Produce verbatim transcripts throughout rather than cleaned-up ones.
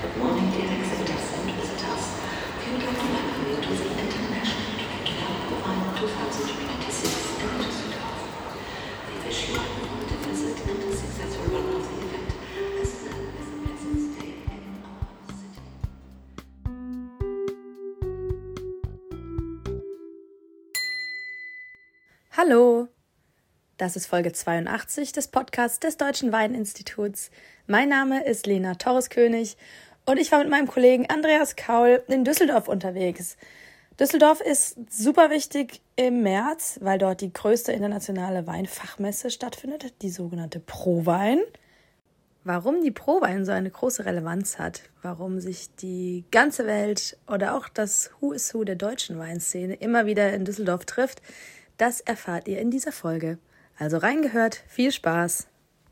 Good morning, dear exhibitors and visitors. We would like to welcome you to the International Trade Fair of Wine twenty twenty-six in Düsseldorf. We wish you a informative visit and a successful run of the event, as well as a pleasant stay in our city. Hallo, das ist Folge zweiundachtzig des Podcasts des Deutschen Weininstituts. Mein Name ist Lena Torres-König und ich war mit meinem Kollegen Andreas Kaul in Düsseldorf unterwegs. Düsseldorf ist super wichtig im März, weil dort die größte internationale Weinfachmesse stattfindet, die sogenannte ProWein. Warum die ProWein so eine große Relevanz hat, warum sich die ganze Welt oder auch das Who is Who der deutschen Weinszene immer wieder in Düsseldorf trifft, das erfahrt ihr in dieser Folge. Also reingehört, viel Spaß!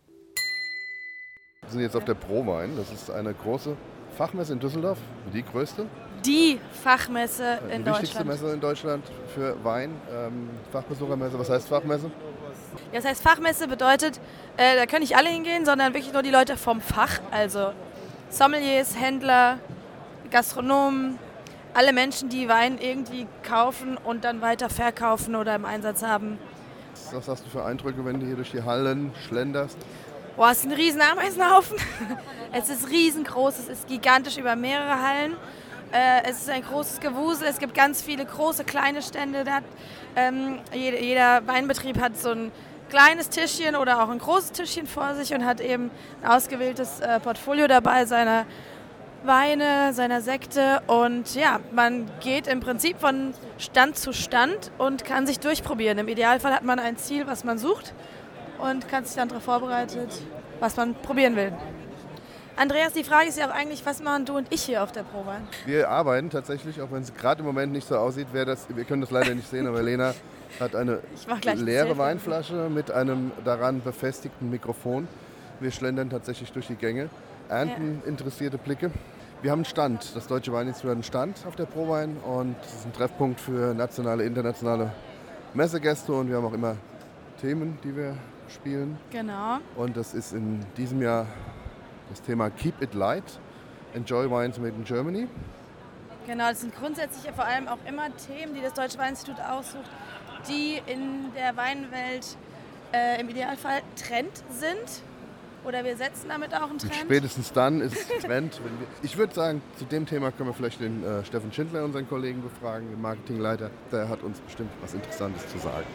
Wir sind jetzt auf der ProWein. Das ist eine große Fachmesse in Düsseldorf, die größte. Die Fachmesse Die in wichtigste Deutschland. Messe in Deutschland für Wein. Ähm, Fachbesuchermesse, was heißt Fachmesse? Ja, das heißt, Fachmesse bedeutet, äh, da können nicht alle hingehen, sondern wirklich nur die Leute vom Fach. Also Sommeliers, Händler, Gastronomen, alle Menschen, die Wein irgendwie kaufen und dann weiter verkaufen oder im Einsatz haben. Was hast du für Eindrücke, wenn du hier durch die Hallen schlenderst? Boah, es ist ein riesen Ameisenhaufen. Es ist riesengroß, es ist gigantisch über mehrere Hallen. Äh, es ist ein großes Gewusel, es gibt ganz viele große, kleine Stände. Da hat, ähm, jeder, jeder Weinbetrieb hat so ein kleines Tischchen oder auch ein großes Tischchen vor sich und hat eben ein ausgewähltes äh, Portfolio dabei seiner Weine, seiner Sekte. Und ja, man geht im Prinzip von Stand zu Stand und kann sich durchprobieren. Im Idealfall hat man ein Ziel, was man sucht und kann sich dann darauf vorbereitet, was man probieren will. Andreas, die Frage ist ja auch eigentlich, was machen du und ich hier auf der ProWein? Wir arbeiten tatsächlich, auch wenn es gerade im Moment nicht so aussieht, wer das, wir können das leider nicht sehen, aber Lena hat eine leere Weinflasche mit einem daran befestigten Mikrofon. Wir schlendern tatsächlich durch die Gänge, ernten ja. interessierte Blicke. Wir haben einen Stand, das Deutsche Weininstitut hat einen Stand auf der ProWein und das ist ein Treffpunkt für nationale, internationale Messegäste und wir haben auch immer Themen, die wir spielen. Genau. Und das ist in diesem Jahr das Thema Keep It Light, Enjoy Wines Made in Germany. Genau, das sind grundsätzlich ja vor allem auch immer Themen, die das Deutsche Weininstitut aussucht, die in der Weinwelt äh, im Idealfall Trend sind. Oder wir setzen damit auch einen Trend. Und spätestens dann ist es Trend. Wenn wir, ich würde sagen, zu dem Thema können wir vielleicht den äh, Steffen Schindler, unseren Kollegen, befragen, den Marketingleiter. Der hat uns bestimmt was Interessantes zu sagen.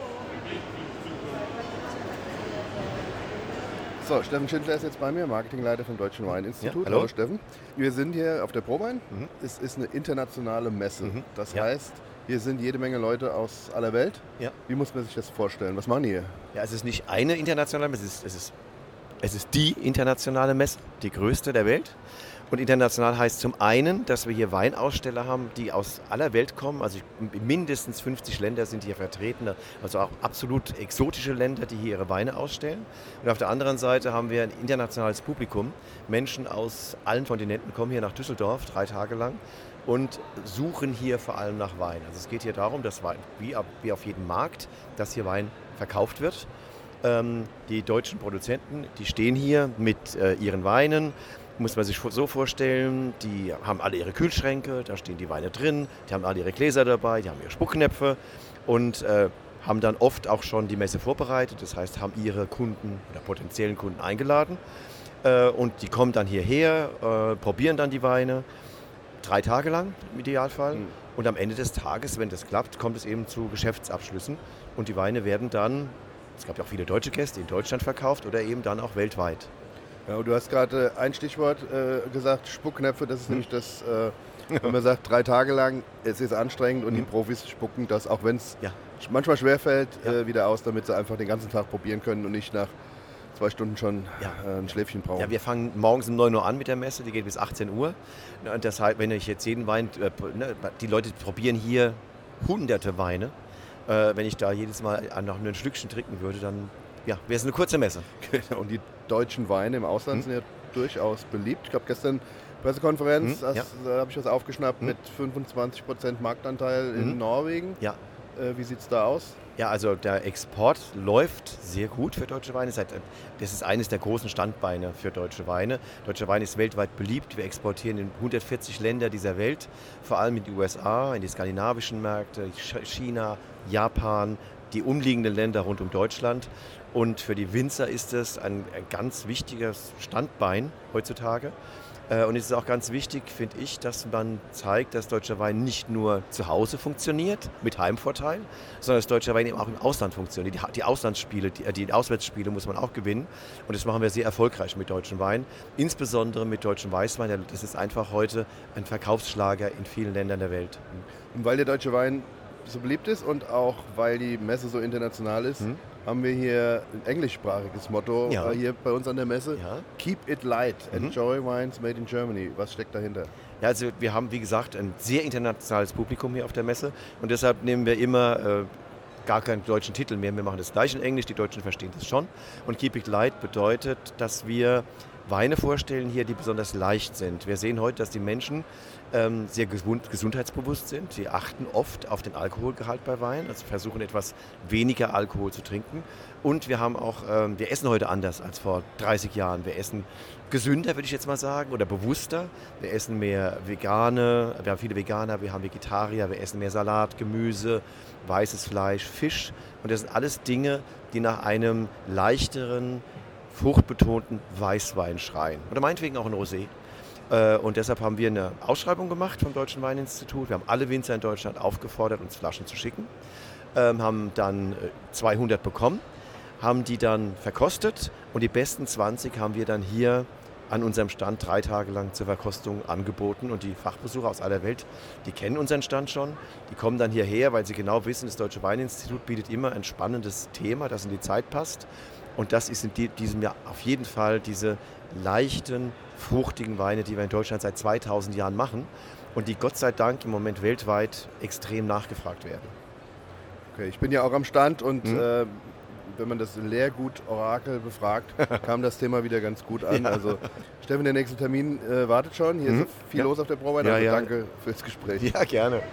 So, Steffen Schindler ist jetzt bei mir, Marketingleiter vom Deutschen Weininstitut. Ja, hallo. Hallo Steffen. Wir sind hier auf der ProWein. Mhm. Es ist eine internationale Messe. Mhm. Das ja. heißt, hier sind jede Menge Leute aus aller Welt. Ja. Wie muss man sich das vorstellen? Was machen die hier? Ja, es ist nicht eine internationale Messe, es ist, es ist, es ist die internationale Messe, die größte der Welt. Und international heißt zum einen, dass wir hier Weinaussteller haben, die aus aller Welt kommen. Also mindestens fünfzig Länder sind hier vertreten, also auch absolut exotische Länder, die hier ihre Weine ausstellen. Und auf der anderen Seite haben wir ein internationales Publikum. Menschen aus allen Kontinenten kommen hier nach Düsseldorf, drei Tage lang, und suchen hier vor allem nach Wein. Also es geht hier darum, dass Wein, wie auf jedem Markt, dass hier Wein verkauft wird. Ähm, die deutschen Produzenten, die stehen hier mit äh, ihren Weinen. Muss man sich so vorstellen, die haben alle ihre Kühlschränke, da stehen die Weine drin, die haben alle ihre Gläser dabei, die haben ihre Spuckknöpfe und äh, haben dann oft auch schon die Messe vorbereitet, das heißt, haben ihre Kunden oder potenziellen Kunden eingeladen äh, und die kommen dann hierher, äh, probieren dann die Weine, drei Tage lang im Idealfall mhm. und am Ende des Tages, wenn das klappt, kommt es eben zu Geschäftsabschlüssen und die Weine werden dann, es gab ja auch viele deutsche Gäste, in Deutschland verkauft oder eben dann auch weltweit. Ja, du hast gerade ein Stichwort äh, gesagt, Spuckknöpfe, das ist hm. nämlich das, äh, wenn man sagt, drei Tage lang, es ist anstrengend und hm. die Profis spucken das, auch wenn es ja. manchmal schwerfällt, ja. äh, wieder aus, damit sie einfach den ganzen Tag probieren können und nicht nach zwei Stunden schon ja. äh, ein Schläfchen brauchen. Ja, wir fangen morgens um neun Uhr an mit der Messe, die geht bis achtzehn Uhr. Das heißt, wenn ich jetzt jeden Wein, äh, ne, die Leute probieren hier hunderte Weine. Äh, wenn ich da jedes Mal noch ein Schlückchen trinken würde, dann ja, wäre es eine kurze Messe. Und die deutschen Weine im Ausland hm. sind ja durchaus beliebt. Ich glaube, gestern Pressekonferenz, hm, ja. da habe ich was aufgeschnappt hm. mit fünfundzwanzig Prozent Marktanteil hm. in Norwegen. Ja. Äh, wie sieht es da aus? Ja, also der Export läuft sehr gut für deutsche Weine. Das ist eines der großen Standbeine für deutsche Weine. Deutscher Wein ist weltweit beliebt. Wir exportieren in hundertvierzig Länder dieser Welt, vor allem in die U S A, in die skandinavischen Märkte, China, Japan, die umliegenden Länder rund um Deutschland. Und für die Winzer ist es ein, ein ganz wichtiges Standbein heutzutage. Und es ist auch ganz wichtig, finde ich, dass man zeigt, dass deutscher Wein nicht nur zu Hause funktioniert, mit Heimvorteil, sondern dass deutscher Wein eben auch im Ausland funktioniert. Die, die Auslandsspiele, die, die Auswärtsspiele muss man auch gewinnen. Und das machen wir sehr erfolgreich mit deutschem Wein, insbesondere mit deutschem Weißwein. Das ist einfach heute ein Verkaufsschlager in vielen Ländern der Welt. Und weil der deutsche Wein so beliebt ist und auch weil die Messe so international ist, hm? haben wir hier ein englischsprachiges Motto ja. hier bei uns an der Messe. Ja. Keep it light, mhm. enjoy wines made in Germany. Was steckt dahinter? Ja, also wir haben, wie gesagt, ein sehr internationales Publikum hier auf der Messe und deshalb nehmen wir immer äh, gar keinen deutschen Titel mehr. Wir machen das gleich in Englisch, die Deutschen verstehen das schon. Und Keep it light bedeutet, dass wir Weine vorstellen hier, die besonders leicht sind. Wir sehen heute, dass die Menschen ähm, sehr gesund, gesundheitsbewusst sind. Sie achten oft auf den Alkoholgehalt bei Wein, also versuchen etwas weniger Alkohol zu trinken. Und wir haben auch, ähm, wir essen heute anders als vor dreißig Jahren. Wir essen gesünder, würde ich jetzt mal sagen, oder bewusster. Wir essen mehr Vegane, wir haben viele Veganer, wir haben Vegetarier, wir essen mehr Salat, Gemüse, weißes Fleisch, Fisch. Und das sind alles Dinge, die nach einem leichteren, fruchtbetonten Weißwein schreien. Oder meinetwegen auch ein Rosé. Und deshalb haben wir eine Ausschreibung gemacht vom Deutschen Weininstitut. Wir haben alle Winzer in Deutschland aufgefordert, uns Flaschen zu schicken. Ähm, haben dann zweihundert bekommen, haben die dann verkostet und die besten zwanzig haben wir dann hier an unserem Stand drei Tage lang zur Verkostung angeboten. Und die Fachbesucher aus aller Welt, die kennen unseren Stand schon. Die kommen dann hierher, weil sie genau wissen, das Deutsche Weininstitut bietet immer ein spannendes Thema, das in die Zeit passt. Und das ist in diesem Jahr auf jeden Fall diese leichten, fruchtigen Weine, die wir in Deutschland seit zweitausend Jahren machen und die Gott sei Dank im Moment weltweit extrem nachgefragt werden. Okay, ich bin ja auch am Stand und hm. äh, wenn man das Lehrgut-Orakel befragt, kam das Thema wieder ganz gut an. Ja. Also Steffen, der nächste Termin äh, wartet schon. Hier hm. ist viel ja. los auf der Brauwein. Ja, also ja. Danke fürs Gespräch. Ja, gerne.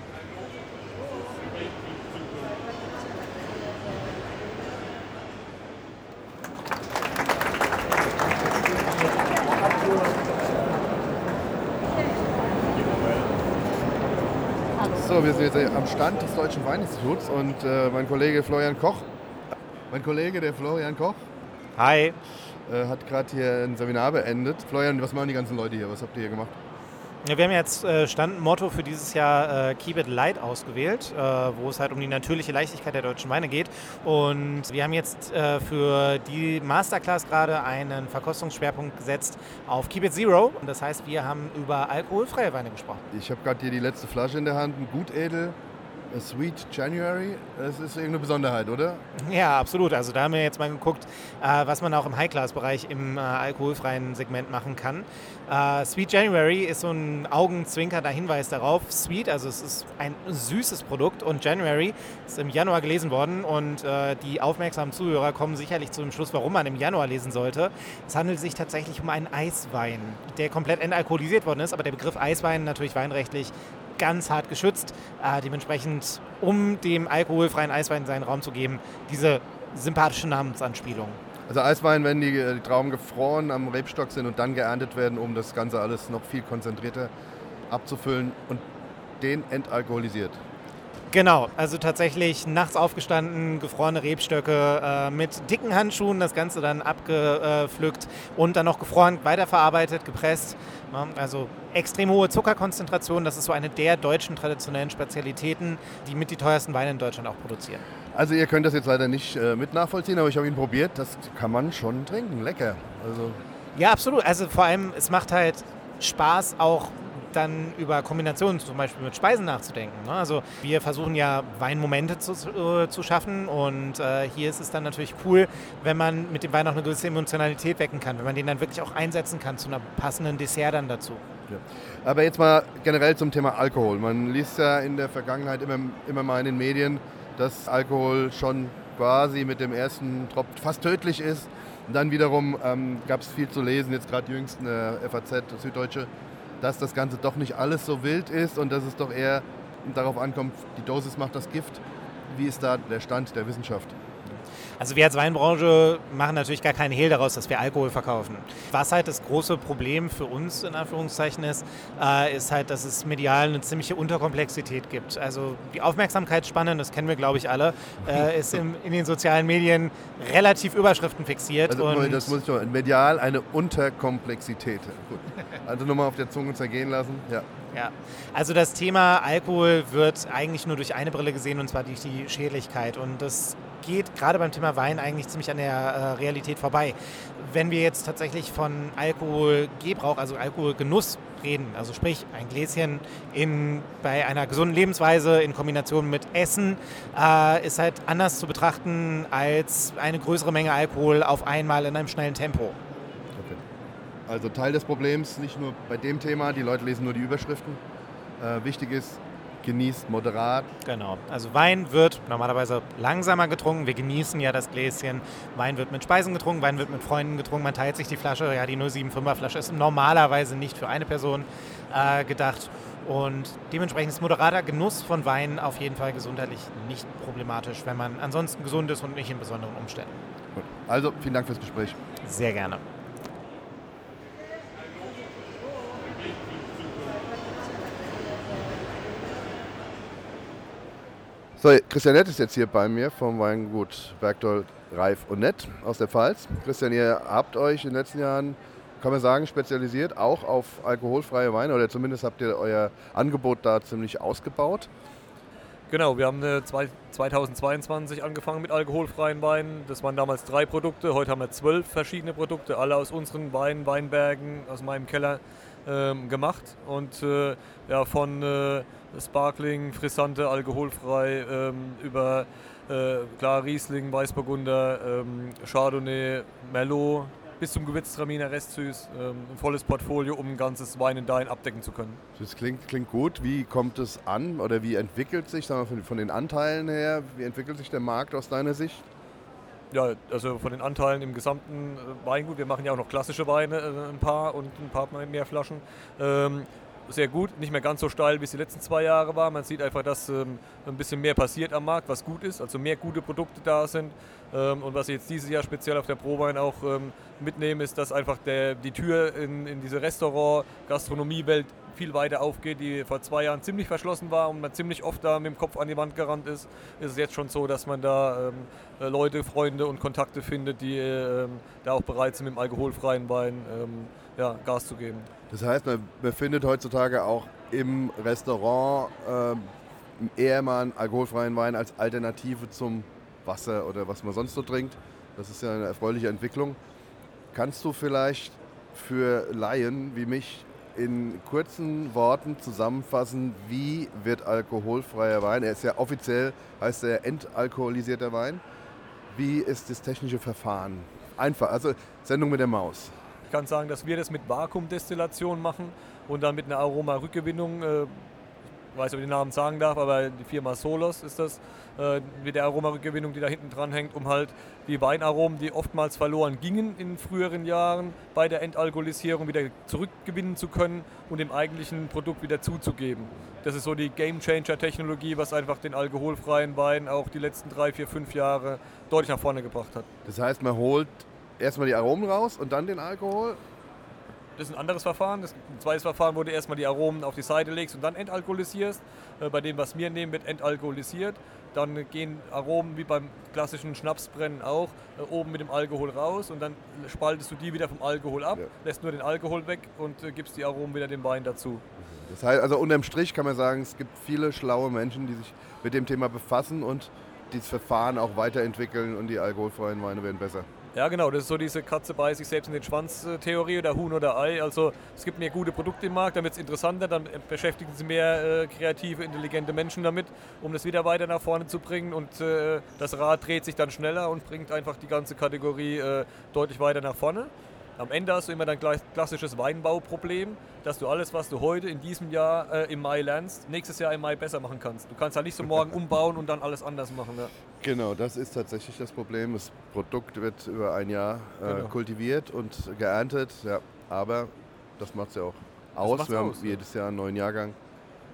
So, wir sind jetzt am Stand des Deutschen Weininstituts und äh, mein Kollege Florian Koch, mein Kollege, der Florian Koch, Hi. Äh, hat gerade hier ein Seminar beendet. Florian, was machen die ganzen Leute hier? Was habt ihr hier gemacht? Ja, wir haben jetzt äh, Standmotto für dieses Jahr äh, Keep it light ausgewählt, äh, wo es halt um die natürliche Leichtigkeit der deutschen Weine geht. Und wir haben jetzt äh, für die Masterclass gerade einen Verkostungsschwerpunkt gesetzt auf Keep it zero. Und das heißt, wir haben über alkoholfreie Weine gesprochen. Ich habe gerade hier die letzte Flasche in der Hand, ein Gutedel. A Sweet January, das ist irgendeine Besonderheit, oder? Ja, absolut. Also da haben wir jetzt mal geguckt, äh, was man auch im High-Class-Bereich im äh, alkoholfreien Segment machen kann. Äh, Sweet January ist so ein augenzwinkernder Hinweis darauf. Sweet, also es ist ein süßes Produkt und January ist im Januar gelesen worden und äh, die aufmerksamen Zuhörer kommen sicherlich zu dem Schluss, warum man im Januar lesen sollte. Es handelt sich tatsächlich um einen Eiswein, der komplett entalkoholisiert worden ist, aber der Begriff Eiswein natürlich weinrechtlich ganz hart geschützt. Äh, dementsprechend, um dem alkoholfreien Eiswein seinen Raum zu geben, diese sympathische Namensanspielung. Also Eiswein, wenn die, die Trauben gefroren am Rebstock sind und dann geerntet werden, um das Ganze alles noch viel konzentrierter abzufüllen und den entalkoholisiert. Genau, also tatsächlich nachts aufgestanden, gefrorene Rebstöcke äh, mit dicken Handschuhen, das Ganze dann abgepflückt und dann noch gefroren weiterverarbeitet, gepresst. Ja, also extrem hohe Zuckerkonzentration, das ist so eine der deutschen traditionellen Spezialitäten, die mit die teuersten Weine in Deutschland auch produzieren. Also ihr könnt das jetzt leider nicht äh, mit nachvollziehen, aber ich habe ihn probiert, das kann man schon trinken, lecker. Also ja, absolut, also vor allem, es macht halt Spaß auch dann über Kombinationen zum Beispiel mit Speisen nachzudenken. Also wir versuchen ja Weinmomente zu, äh, zu schaffen und äh, hier ist es dann natürlich cool, wenn man mit dem Wein auch eine gewisse Emotionalität wecken kann, wenn man den dann wirklich auch einsetzen kann zu einem passenden Dessert dann dazu. Ja. Aber jetzt mal generell zum Thema Alkohol. Man liest ja in der Vergangenheit immer, immer mal in den Medien, dass Alkohol schon quasi mit dem ersten Tropfen fast tödlich ist. Und dann wiederum ähm, gab es viel zu lesen, jetzt gerade jüngst in der F A Z, Süddeutsche, dass das Ganze doch nicht alles so wild ist und dass es doch eher darauf ankommt, die Dosis macht das Gift. wie ist da der Stand der Wissenschaft? Also wir als Weinbranche machen natürlich gar keinen Hehl daraus, dass wir Alkohol verkaufen. Was halt das große Problem für uns in Anführungszeichen ist, äh, ist halt, dass es medial eine ziemliche Unterkomplexität gibt. Also die Aufmerksamkeitsspanne, das kennen wir glaube ich alle, äh, ist im, in den sozialen Medien relativ Überschriften fixiert. Also und das muss ich noch, medial eine Unterkomplexität. Gut. Also nochmal auf der Zunge zergehen lassen. Ja. Ja, also das Thema Alkohol wird eigentlich nur durch eine Brille gesehen, und zwar durch die Schädlichkeit. Und das geht gerade beim Thema Wein eigentlich ziemlich an der äh, Realität vorbei. Wenn wir jetzt tatsächlich von Alkoholgebrauch, also Alkoholgenuss reden, also sprich ein Gläschen in, bei einer gesunden Lebensweise in Kombination mit Essen, äh, ist halt anders zu betrachten als eine größere Menge Alkohol auf einmal in einem schnellen Tempo. Also Teil des Problems, nicht nur bei dem Thema, die Leute lesen nur die Überschriften. Äh, wichtig ist, genießt moderat. Genau, also Wein wird normalerweise langsamer getrunken. Wir genießen ja das Gläschen. Wein wird mit Speisen getrunken, Wein wird mit Freunden getrunken. Man teilt sich die Flasche. Ja, die null sieben fünfer Flasche ist normalerweise nicht für eine Person äh, gedacht. Und dementsprechend ist moderater Genuss von Wein auf jeden Fall gesundheitlich nicht problematisch, wenn man ansonsten gesund ist und nicht in besonderen Umständen. Gut. Also, vielen Dank fürs Gespräch. Sehr gerne. So, Christian Nett ist jetzt hier bei mir vom Weingut Bergdold, Reif und Nett aus der Pfalz. Christian, ihr habt euch in den letzten Jahren, kann man sagen, spezialisiert auch auf alkoholfreie Weine, oder zumindest habt ihr euer Angebot da ziemlich ausgebaut. Genau, wir haben äh, zweitausendzweiundzwanzig angefangen mit alkoholfreien Weinen. Das waren damals drei Produkte, heute haben wir zwölf verschiedene Produkte, alle aus unseren Wein, Weinbergen, aus meinem Keller ähm, gemacht. Und äh, ja, von äh, Sparkling, Frisante, alkoholfrei, ähm, über äh, klar Riesling, Weißburgunder, ähm, Chardonnay, Merlot, bis zum Gewürztraminer Restsüß, ähm, ein volles Portfolio, um ein ganzes Wein and Dine abdecken zu können. Das klingt, klingt gut. Wie kommt es an oder wie entwickelt sich, sagen wir, von, von den Anteilen her, wie entwickelt sich der Markt aus deiner Sicht? Ja, also von den Anteilen im gesamten Weingut, wir machen ja auch noch klassische Weine, äh, ein paar und ein paar mehr Flaschen. Ähm, sehr gut, nicht mehr ganz so steil, wie es die letzten zwei Jahre war. Man sieht einfach, dass ähm, ein bisschen mehr passiert am Markt, was gut ist, also mehr gute Produkte da sind. Ähm, und was ich jetzt dieses Jahr speziell auf der Prowein auch ähm, mitnehme, ist, dass einfach der, die Tür in, in diese Restaurant-Gastronomie-Welt viel weiter aufgeht, die vor zwei Jahren ziemlich verschlossen war und man ziemlich oft da mit dem Kopf an die Wand gerannt ist. Ist es jetzt schon so, dass man da ähm, Leute, Freunde und Kontakte findet, die ähm, da auch bereit sind, mit dem alkoholfreien Wein ähm, ja, Gas zu geben. Das heißt, man, man findet heutzutage auch im Restaurant ähm, eher mal einen alkoholfreien Wein als Alternative zum Wasser oder was man sonst so trinkt. Das ist ja eine erfreuliche Entwicklung. Kannst du vielleicht für Laien wie mich in kurzen Worten zusammenfassen, wie wird alkoholfreier Wein? Er ist ja offiziell, heißt er entalkoholisierter Wein. Wie ist das technische Verfahren? Einfach, also Sendung mit der Maus. Ich kann sagen, dass wir das mit Vakuumdestillation machen und dann mit einer Aromarückgewinnung, äh, ich weiß nicht, ob ich den Namen sagen darf, aber die Firma Solos ist das, äh, mit der Aromarückgewinnung, die da hinten dran hängt, um halt die Weinaromen, die oftmals verloren gingen in früheren Jahren, bei der Entalkoholisierung wieder zurückgewinnen zu können und dem eigentlichen Produkt wieder zuzugeben. Das ist so die Game-Changer-Technologie, was einfach den alkoholfreien Wein auch die letzten drei, vier, fünf Jahre deutlich nach vorne gebracht hat. Das heißt, man holt erstmal die Aromen raus und dann den Alkohol? Das ist ein anderes Verfahren. Das ein zweites Verfahren, wo du erstmal die Aromen auf die Seite legst und dann entalkoholisierst. Äh, bei dem, was wir nehmen, wird entalkoholisiert. Dann gehen Aromen wie beim klassischen Schnapsbrennen auch äh, oben mit dem Alkohol raus und dann spaltest du die wieder vom Alkohol ab, ja. Lässt nur den Alkohol weg und äh, gibst die Aromen wieder dem Wein dazu. Das heißt, also unterm Strich kann man sagen, es gibt viele schlaue Menschen, die sich mit dem Thema befassen und dieses Verfahren auch weiterentwickeln und die alkoholfreien Weine werden besser. Ja genau, das ist so diese Katze beißt sich selbst in den Schwanz-Theorie oder Huhn oder Ei. Also es gibt mehr gute Produkte im Markt, dann wird es interessanter, dann beschäftigen sich mehr äh, kreative, intelligente Menschen damit, um das wieder weiter nach vorne zu bringen und äh, das Rad dreht sich dann schneller und bringt einfach die ganze Kategorie äh, deutlich weiter nach vorne. Am Ende hast du immer dein klassisches Weinbauproblem, dass du alles, was du heute in diesem Jahr äh, im Mai lernst, nächstes Jahr im Mai besser machen kannst. Du kannst halt nicht so morgen umbauen und dann alles anders machen. Ja. Genau, das ist tatsächlich das Problem. Das Produkt wird über ein Jahr äh, genau. kultiviert und geerntet, ja, aber das macht es ja auch aus. Wir haben aus, jedes Jahr einen neuen Jahrgang.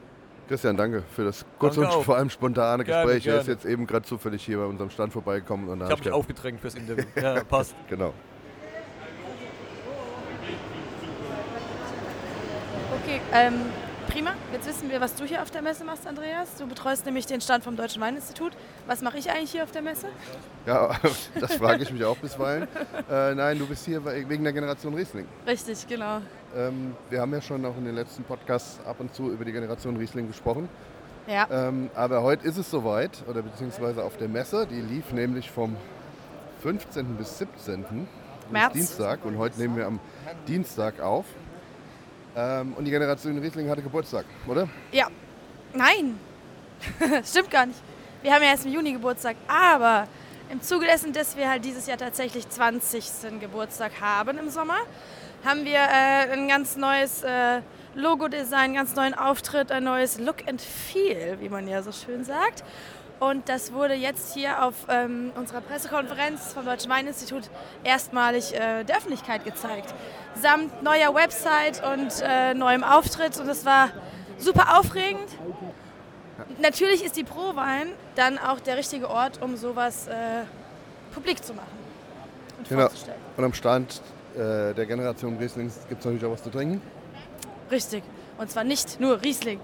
Christian, danke für das kurze Danke und auch. vor allem spontane Gerne, Gespräch. Er ist gerne. jetzt eben gerade zufällig hier bei unserem Stand vorbeigekommen. Und da Ich habe hab mich aufgedrängt fürs Interview. Ja, passt. Genau. Okay, ähm, prima. Jetzt wissen wir, was du hier auf der Messe machst, Andreas. Du betreust nämlich den Stand vom Deutschen Weininstitut. Was mache ich eigentlich hier auf der Messe? Ja, das frage ich mich auch bisweilen. Äh, nein, du bist hier wegen der Generation Riesling. Richtig, genau. Ähm, wir haben ja schon auch in den letzten Podcasts ab und zu über die Generation Riesling gesprochen. Ja. Ähm, aber heute ist es soweit, oder beziehungsweise auf der Messe. Die lief nämlich vom fünfzehnten bis siebzehnten März. Dienstag. Und heute nehmen wir am Dienstag auf. Ähm, und die Generation Riesling hatte Geburtstag, oder? Ja. Nein. Stimmt gar nicht. Wir haben ja erst im Juni Geburtstag. Aber im Zuge dessen, dass wir halt dieses Jahr tatsächlich zwanzigsten Geburtstag haben im Sommer, haben wir äh, ein ganz neues äh, Logo-Design, einen ganz neuen Auftritt, ein neues Look and Feel, wie man ja so schön sagt. Und das wurde jetzt hier auf ähm, unserer Pressekonferenz vom Deutschen Weininstitut erstmalig äh, der Öffentlichkeit gezeigt. Samt neuer Website und äh, neuem Auftritt. Und das war super aufregend. Natürlich ist die Prowein dann auch der richtige Ort, um sowas äh, publik zu machen und Genau. vorzustellen. Und am Stand äh, der Generation Riesling gibt es natürlich auch was zu trinken. Richtig. Und zwar nicht nur Riesling.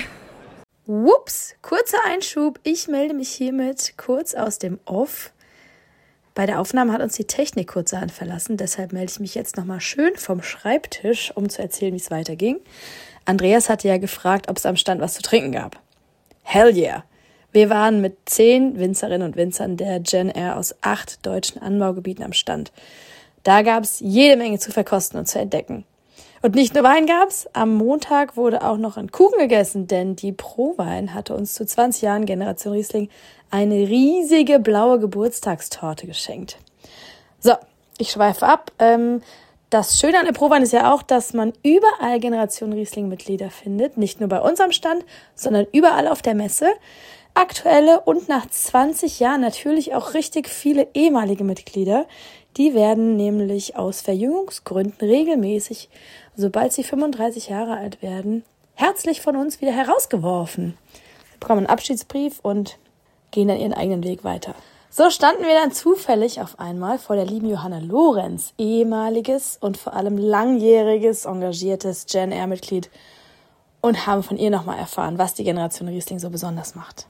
Ups, kurzer Einschub. Ich melde mich hiermit kurz aus dem Off. Bei der Aufnahme hat uns die Technik kurzerhand verlassen, deshalb melde ich mich jetzt nochmal schön vom Schreibtisch, um zu erzählen, wie es weiterging. Andreas hatte ja gefragt, ob es am Stand was zu trinken gab. Hell yeah! Wir waren mit zehn Winzerinnen und Winzern der Gen R aus acht deutschen Anbaugebieten am Stand. Da gab es jede Menge zu verkosten und zu entdecken. Und nicht nur Wein gab's, am Montag wurde auch noch ein Kuchen gegessen, denn die Prowein hatte uns zu zwanzig Jahren Generation Riesling eine riesige blaue Geburtstagstorte geschenkt. So, ich schweife ab. Ähm, das Schöne an der Prowein ist ja auch, dass man überall Generation Riesling-Mitglieder findet. Nicht nur bei uns am Stand, sondern überall auf der Messe. Aktuelle und nach zwanzig Jahren natürlich auch richtig viele ehemalige Mitglieder. Die werden nämlich aus Verjüngungsgründen regelmäßig, sobald sie fünfunddreißig Jahre alt werden, herzlich von uns wieder herausgeworfen. Sie bekommen einen Abschiedsbrief und gehen dann ihren eigenen Weg weiter. So standen wir dann zufällig auf einmal vor der lieben Johanna Lorenz, ehemaliges und vor allem langjähriges, engagiertes Gen R-Mitglied, und haben von ihr nochmal erfahren, was die Generation Riesling so besonders macht.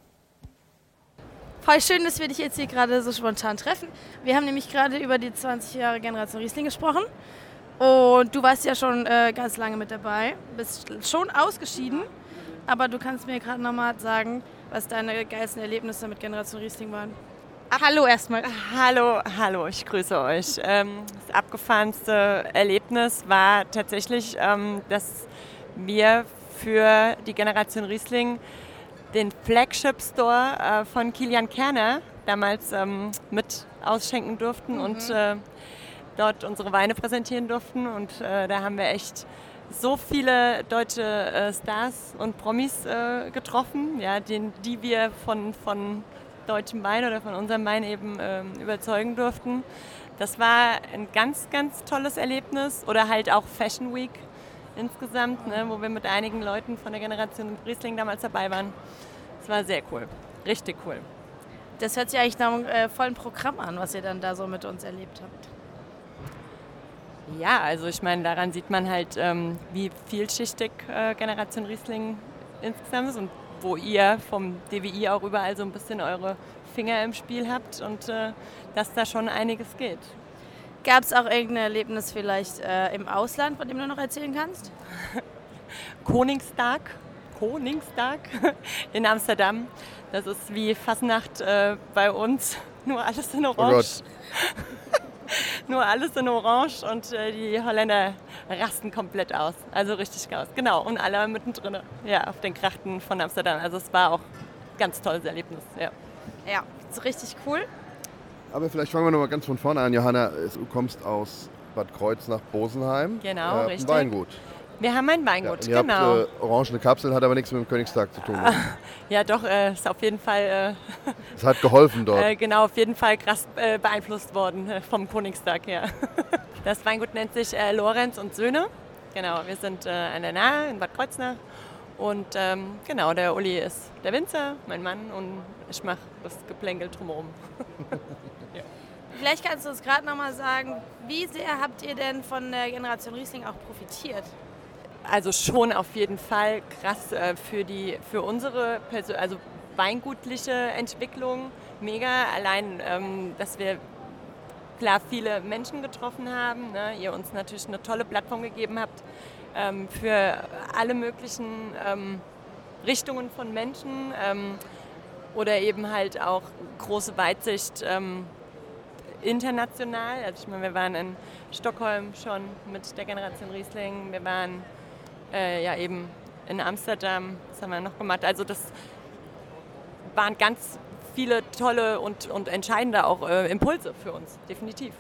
Voll schön, dass wir dich jetzt hier gerade so spontan treffen. Wir haben nämlich gerade über die zwanzig Jahre Generation Riesling gesprochen. Und du warst ja schon äh, ganz lange mit dabei, bist schon ausgeschieden. Aber du kannst mir gerade nochmal sagen, was deine geilsten Erlebnisse mit Generation Riesling waren. Hallo erstmal. Hallo, hallo, ich grüße euch. Ähm, das abgefahrenste Erlebnis war tatsächlich, ähm, dass wir für die Generation Riesling den Flagship Store äh, von Kilian Kerner damals ähm, mit ausschenken durften mhm. und äh, dort unsere Weine präsentieren durften. Und äh, da haben wir echt so viele deutsche äh, Stars und Promis äh, getroffen, ja, den, die wir von, von deutschem Wein oder von unserem Wein eben äh, überzeugen durften. Das war ein ganz, ganz tolles Erlebnis. Oder halt auch Fashion Week insgesamt, ne, wo wir mit einigen Leuten von der Generation Riesling damals dabei waren. Das war sehr cool, richtig cool. Das hört sich eigentlich nach einem äh, vollen Programm an, was ihr dann da so mit uns erlebt habt. Ja, also ich meine, daran sieht man halt, ähm, wie vielschichtig äh, Generation Riesling insgesamt ist und wo ihr vom D W I auch überall so ein bisschen eure Finger im Spiel habt und äh, dass da schon einiges geht. Gab es auch irgendein Erlebnis vielleicht äh, im Ausland, von dem du noch erzählen kannst? Koningstag, Koningstag in Amsterdam. Das ist wie Fasnacht äh, bei uns, nur alles in Orange. Oh nur alles in Orange und äh, die Holländer rasten komplett aus. Also richtig aus. Genau, und alle mittendrin, ja, auf den Krachten von Amsterdam. Also es war auch ein ganz tolles Erlebnis. Ja, ja, so richtig cool. Aber vielleicht fangen wir noch mal ganz von vorne an. Johanna, du kommst aus Bad Kreuznach, Bosenheim. Genau, äh, richtig. Ein Weingut. Wir haben ein Weingut, ja, ihr genau. Habt, äh, orangene Kapsel, hat aber nichts mit dem Königstag zu tun. Ne? Ja, doch, äh, ist auf jeden Fall. Es äh, hat geholfen dort. Äh, genau, auf jeden Fall krass äh, beeinflusst worden äh, vom Königstag her. Das Weingut nennt sich äh, Lorenz und Söhne. Genau, wir sind äh, an der Nahe in Bad Kreuznach Und ähm, genau, der Uli ist der Winzer, mein Mann, und ich mache das Geplänkel drumherum. Ja. Vielleicht kannst du uns gerade nochmal sagen, wie sehr habt ihr denn von der Generation Riesling auch profitiert? Also schon auf jeden Fall krass äh, für, die, für unsere Persön- also weingutliche Entwicklung. Mega, allein, ähm, dass wir klar viele Menschen getroffen haben, ne? Ihr uns natürlich eine tolle Plattform gegeben habt ähm, für alle möglichen ähm, Richtungen von Menschen ähm, oder eben halt auch große Weitsicht ähm, international. Also ich meine, wir waren in Stockholm schon mit der Generation Riesling, wir waren äh, ja eben in Amsterdam, was haben wir noch gemacht. Also das waren ganz viele tolle und, und entscheidende auch äh, Impulse für uns, definitiv.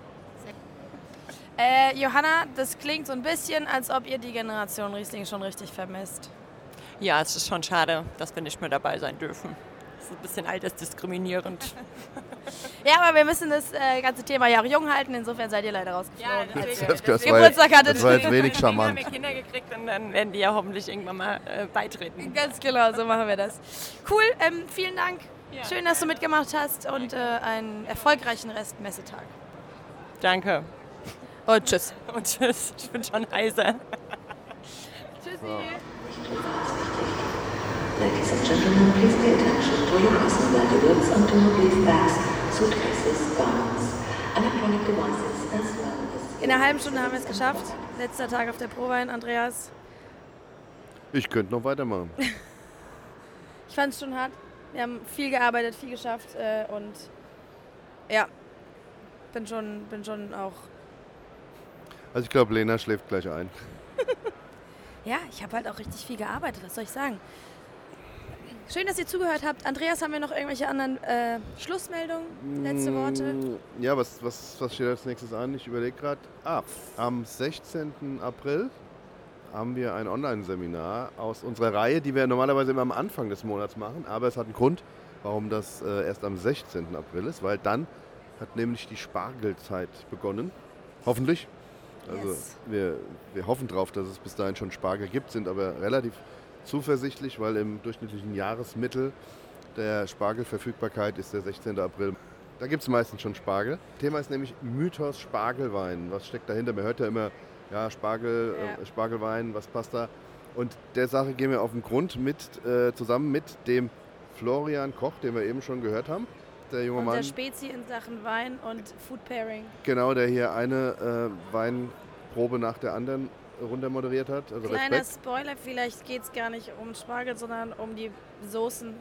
Äh, Johanna, das klingt so ein bisschen, als ob ihr die Generation Riesling schon richtig vermisst. Ja, es ist schon schade, dass wir nicht mehr dabei sein dürfen. Das ist ein bisschen altersdiskriminierend. Ja, aber wir müssen das äh, ganze Thema ja auch jung halten, insofern seid ihr leider rausgeflogen. Ja, das, das, das, Ihr war, Geburtstag hattet. das war jetzt wenig Wir charmant. haben Kinder gekriegt und dann werden die ja hoffentlich irgendwann mal äh, beitreten. Ganz genau, so machen wir das. Cool, ähm, vielen Dank. Ja. Schön, dass du mitgemacht hast und äh, einen erfolgreichen Rest-Messetag. Danke. Und tschüss. Und tschüss. Ich bin schon heiser. Tschüssi. Ladies and gentlemen, please pay attention to your personal valuables, automobiles, bags, suitcases, garments, electronic devices, as well as... In einer halben Stunde haben wir es geschafft. Letzter Tag auf der Prowein, Andreas. Ich könnte noch weitermachen. Ich fand es schon hart. Wir haben viel gearbeitet, viel geschafft äh, und ja, bin schon, bin schon auch... Also ich glaube, Lena schläft gleich ein. Ja, ich habe halt auch richtig viel gearbeitet, was soll ich sagen. Schön, dass ihr zugehört habt. Andreas, haben wir noch irgendwelche anderen äh, Schlussmeldungen, letzte Worte? Ja, was, was, was steht als nächstes an? Ich überlege gerade. Ah, am sechzehnten April haben wir ein Online-Seminar aus unserer Reihe, die wir normalerweise immer am Anfang des Monats machen. Aber es hat einen Grund, warum das äh, erst am sechzehnten April ist, weil dann hat nämlich die Spargelzeit begonnen. Hoffentlich. Also Yes. wir, wir hoffen drauf, dass es bis dahin schon Spargel gibt, sind aber relativ zuversichtlich, weil im durchschnittlichen Jahresmittel der Spargelverfügbarkeit ist der sechzehnten April. Da gibt es meistens schon Spargel. Thema ist nämlich Mythos Spargelwein. Was steckt dahinter? Man hört ja immer, ja, Spargel, Ja. Äh, Spargelwein, was passt da? Und der Sache gehen wir auf den Grund mit, äh, zusammen mit dem Florian Koch, den wir eben schon gehört haben. Der junge Unser Mann, Spezi in Sachen Wein und Food Pairing. genau, der hier eine äh, Weinprobe nach der anderen runter moderiert hat. Also Kleiner Respekt. Spoiler, vielleicht geht es gar nicht um Spargel, sondern um die Soßen.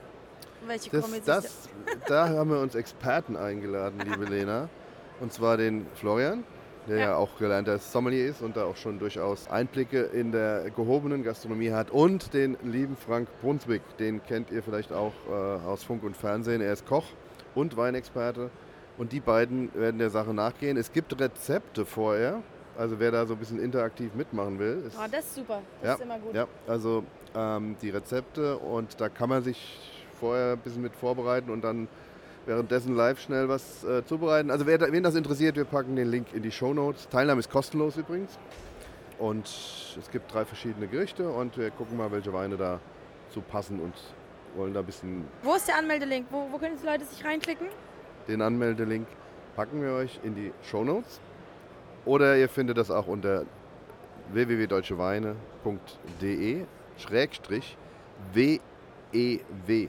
Welche Das, kommen jetzt das, da haben wir uns Experten eingeladen, liebe Lena. Und zwar den Florian, der ja. Ja. auch gelernter Sommelier ist und da auch schon durchaus Einblicke in der gehobenen Gastronomie hat. Und den lieben Frank Brunswick, den kennt ihr vielleicht auch äh, aus Funk und Fernsehen. Er ist Koch und Weinexperte. Und die beiden werden der Sache nachgehen. Es gibt Rezepte vorher. Also wer da so ein bisschen interaktiv mitmachen will. Ist, Oh, das ist super. Das ja, ist immer gut. ja, also ähm, die Rezepte und da kann man sich vorher ein bisschen mit vorbereiten und dann währenddessen live schnell was äh, zubereiten. Also wer, wen das interessiert, wir packen den Link in die Shownotes. Teilnahme ist kostenlos übrigens. Und es gibt drei verschiedene Gerichte und wir gucken mal, welche Weine da so passen und wollen da ein bisschen Wo ist der Anmeldelink? Wo, wo können die Leute sich reinklicken? den Anmeldelink packen wir euch in die Shownotes. Oder ihr findet das auch unter w w w punkt deutsche weine punkt de schrägstrich W E W,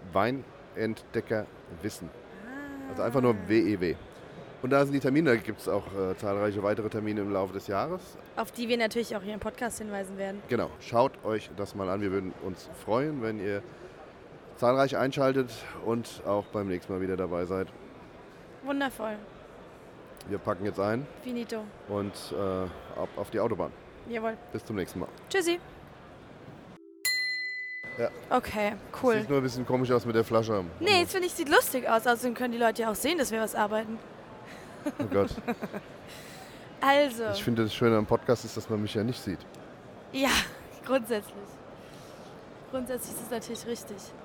Weinentdecker Wissen. Also einfach nur W E W. Und da sind die Termine, da gibt es auch äh, zahlreiche weitere Termine im Laufe des Jahres. Auf die wir natürlich auch hier im Podcast hinweisen werden. Genau, schaut euch das mal an. Wir würden uns freuen, wenn ihr zahlreich einschaltet und auch beim nächsten Mal wieder dabei seid. Wundervoll. Wir packen jetzt ein Finito. und äh, ab auf die Autobahn. Jawohl. Bis zum nächsten Mal. Tschüssi. Ja. Okay, cool. Sieht nur ein bisschen komisch aus mit der Flasche. Nee, jetzt finde ich, sieht lustig aus. Außerdem können die Leute ja auch sehen, dass wir was arbeiten. Oh Gott. Also. Ich finde, das Schöne am Podcast ist, dass man mich ja nicht sieht. Ja, grundsätzlich. Grundsätzlich ist es natürlich richtig.